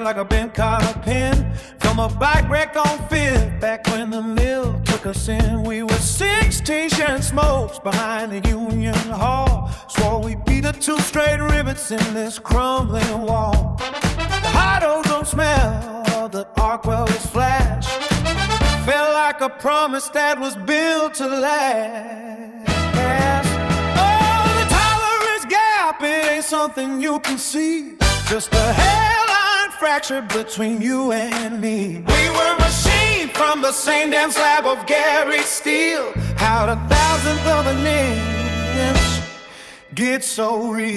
like a bent card pen from a bike wreck on Fifth. Back when the mill took us in, we were 16 sharing smokes behind the Union Hall. Swore we beat the 2 straight rivets in this crumbling wall. The hot ozone smell of the arc welders flash felt like a promise that was built to last. Oh, the tolerance gap, it ain't something you can see, just a hairline fracture between you and me. We were machined from the same damn slab of Gary steel. How'd a thousandth of an inch get so real?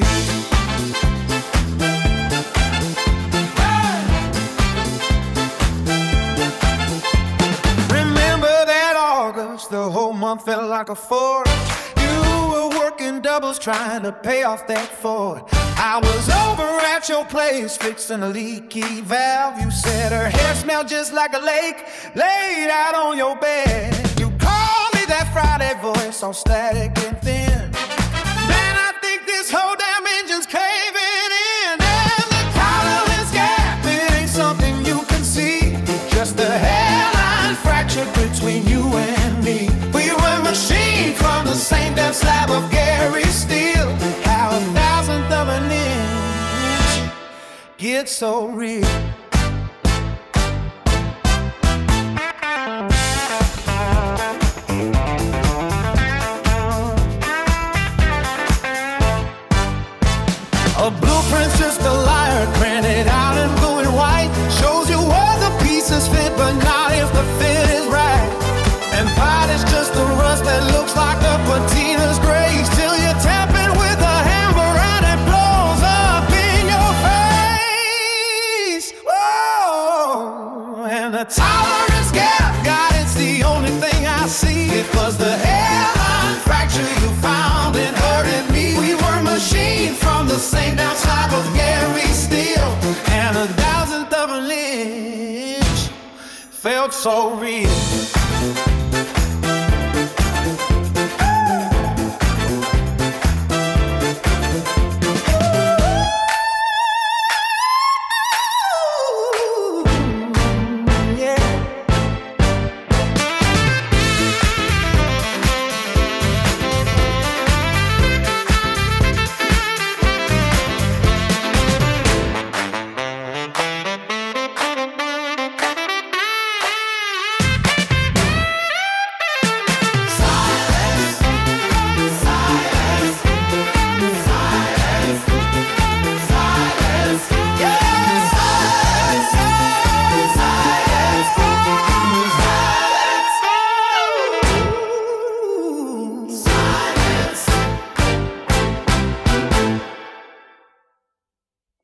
The whole month felt like a force. You were working doubles trying to pay off that Ford. I was over at your place fixing a leaky valve. You said her hair smelled just like a lake laid out on your bed. You called me that Friday voice all static and thin. Man, I think this whole damn engine's caving in. And the tolerance gap, it ain't something you can see, just a hairline fracture between you and me. We were machined from the same damn slab of Gary steel. How a thousandth of an inch gets so real? A blueprint's just a liar, printed out in blue and white. Shows you where the pieces fit, but not if the fit is right. And pride is just the rust that looks like a patina's grace, till you tap it with a hammer and it blows up in your face. Whoa, and the tolerance gap, God, it's the only thing I see. It was the hairline fracture you found and hurted me. We were machined from the same down slab of Gary steel, and a thousandth of an inch felt so real.